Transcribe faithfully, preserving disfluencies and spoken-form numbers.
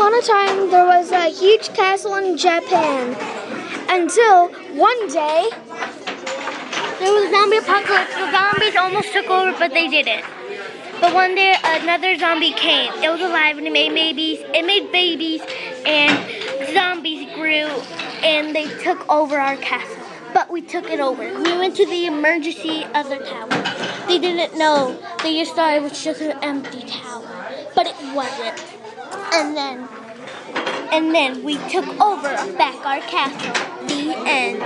upon a time, there was a huge castle in Japan. Until one day, there was a zombie apocalypse. The zombies almost took over, but they didn't. But one day, another zombie came. It was alive, and it made babies. It made babies, and zombies grew, and they took over our castle. But we took it over. We went to the emergency other tower. They didn't know. They just thought it was just an empty tower, but it wasn't. And then, and then we took over back our castle. The end.